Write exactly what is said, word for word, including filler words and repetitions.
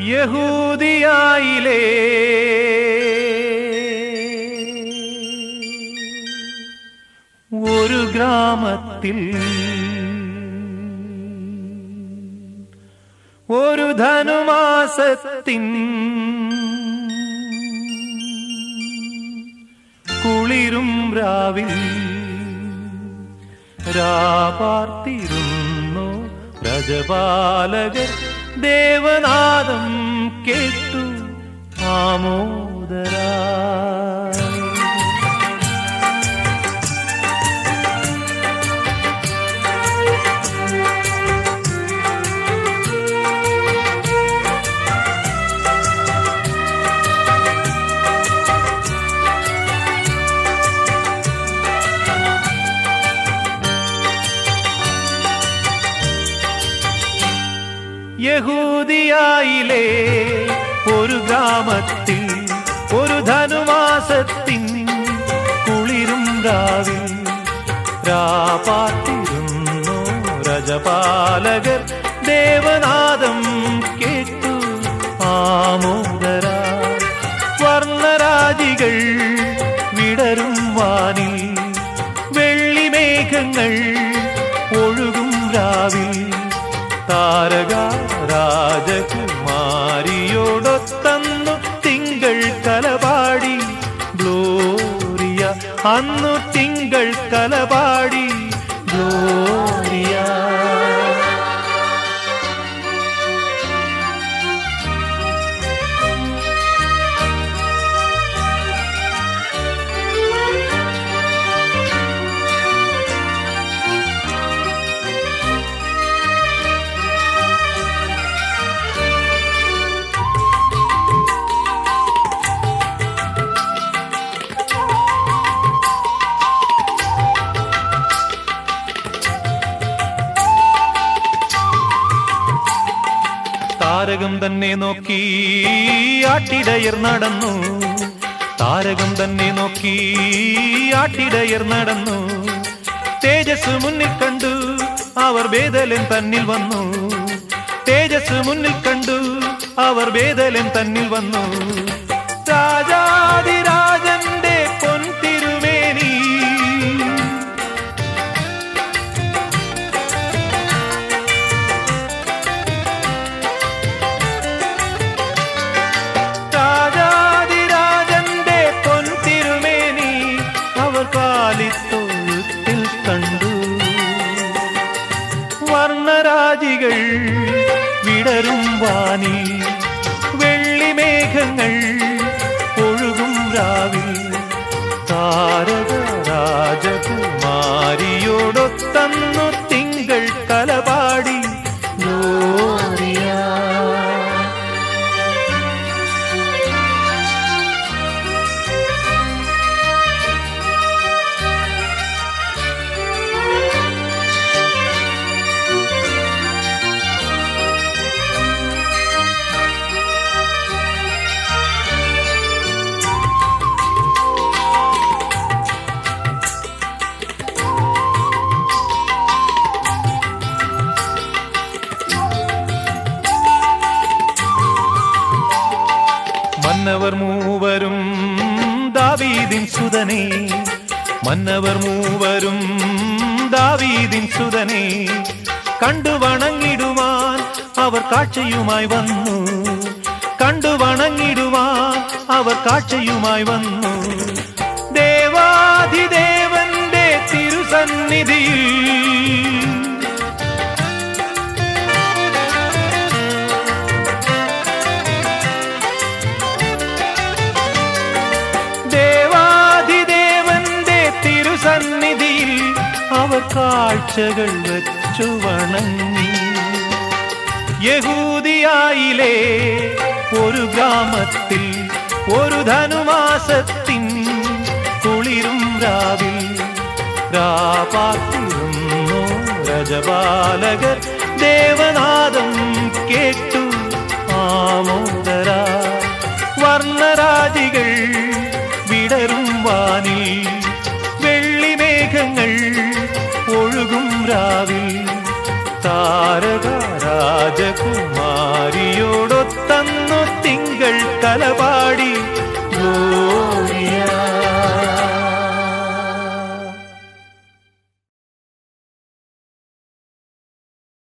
യഹൂദിയായിലെ ഒരു ഗ്രാമത്തിൽ ഒരു ധനുമാസത്തിൻ കുളിരും രാവിൽ രാപാർത്തിരുന്നു രജപാലകർ ദേവനാദം കേട്ടു ആമോദരാ. യഹൂദിയായിലെ ഒരു ഗ്രാമത്തിൽ ഒരു ധനുമാസത്തിൻ കുളിരും രാവിൽ രാപാർത്തിരുന്നു രജപാലകർ ദേവനാദം കേട്ടു ആമോദരാ. വർണ്ണരാജികൾ വിടരും വാനിൽ വെള്ളിമേഘങ്ങൾ ഒഴുകും രാവിൽ താരക രാജകുമാരിയോടൊത്തന്നു തിങ്കൾ കലപാടി ഗ്ലോറിയ. അന്നു തിങ്കൾ കലപാടി ഗ്ലോറിയ. താരകം തന്നെ നോക്കി ആട്ടിടയർ നടന്നു. താരകം തന്നെ നോക്കി ആട്ടിടയർ നടന്നു. തേജസ് മുന്നിൽ കണ്ടു അവർ ബേഥലേം തന്നിൽ വന്നു. തേജസ് മുന്നിൽ കണ്ടു അവർ ബേഥലേം തന്നിൽ വന്നു. രാജാതിരാജന്റെ പൊൻതിരുമേനി കാലിത്തൊഴുത്തിൽ കണ്ടു. വർണ്ണരാജികൾ വിടരും വാനി വെള്ളിമേഘങ്ങൾ ഒഴുകും രാവിൽ താരക രാജകുമാരിയോടൊത്തന്നു തിങ്കൾ കലപാടി ഗ്ലോറിയ. മന്നവർ മൂവരും ദാവീദിൻ സുതനേ. മന്നവർ മൂവരും ദാവീദിൻ സുതനേ. കണ്ടു വണങ്ങിടുവാൻ അവർ കാഴ്ചയുമായി വന്നു. കണ്ടു വണങ്ങിടുവാൻ അവർ കാഴ്ചയുമായി വന്നു. ദേവാധിദേവന്റെ തിരുസന്നിധിയിൽ സന്നിധിയിൽ അവർ കാഴ്ചകൾ വച്ചു വണങ്ങി. യഹൂദിയായിലെ ഒരു ഗ്രാമത്തിൽ ഒരു ധനുമാസത്തിൻ കുളിരും രാവിൽ രാപാർത്തിരുന്നു രജപാലകർ ദേവനാദം കേട്ടു ആമോദരാ. വർണ്ണരാജികൾ വിടരും വാനിൽ വെള്ളിമേഘങ്ങൾ ഒഴുകും രാവിൽ താരക രാജകുമാരിയോടൊത്തന്നു കലപാടി ഗ്ലോറിയ